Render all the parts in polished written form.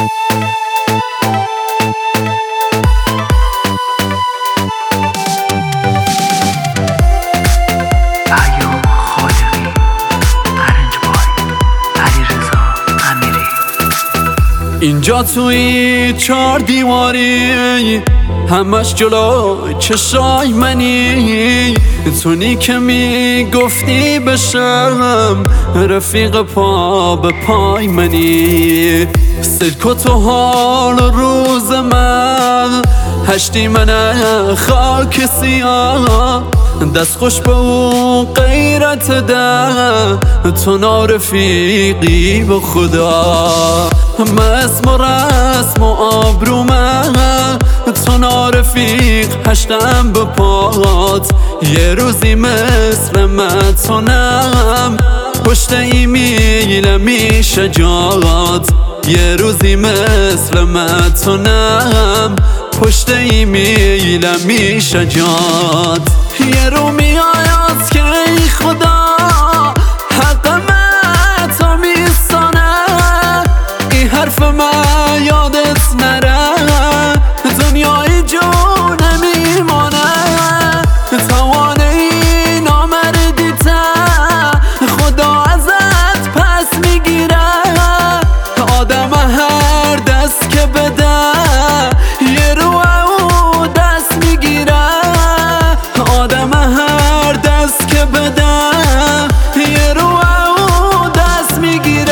اینجا توی 4 دیواری همش جلو چشای منی، تونی که میگفتی بشم رفیق پا به پای منی. سلک و تو حال روز من هشتی من خاک سیاه، دست خوش به اون غیرت ده تو نارفیقی به خدا. من اسم و رسم و آبرو من تو نارفیق هشتم به پات، یه روزی مثل من تو نم پشت ایمیل میشه جات، یه روزی مثل من تو نم پشت ایمیل میشه جات. یه رو میاد که ای خدا حق من تو میستانه، این حرف من یادت نره دنیای جو نمیمانه. توانه این نامردیت خدا ازت پس میگیره، آدم هر دست که بده یه رو او دست میگیره، آدم هر دست که بده یه رو او دست میگیره.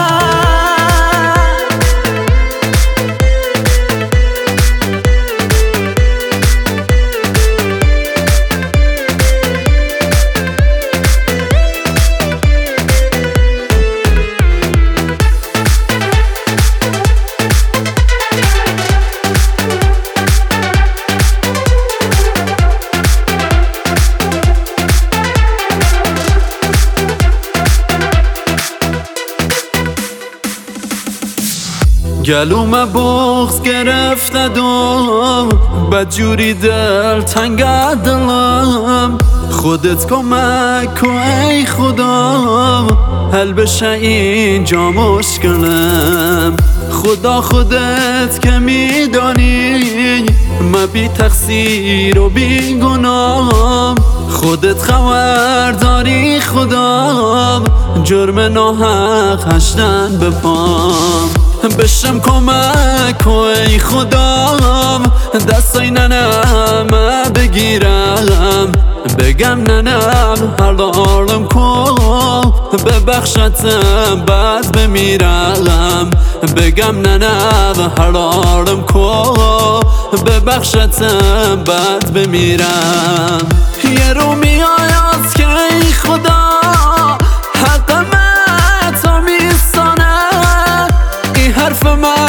گلوم بغض گرفته دو بدجوری دل تنگ دلم، خودت کمک کن ای خدا حل بشه اینجا مشکلم. خدا خودت که میدانی من بی تقصیر و بی گناهم، خودت خبر داری خدا جرم ناحق هشتن به پام. بشم کمک کن ای خدا دستای ننم بگیرم، بگم ننم حلالم کن ببخشتم بعد بمیرم، بگم ننم حلالم کن ببخشتم بعد بمیرم. یه رو میاد که ای خدا حق من تو میستانه، این حرف من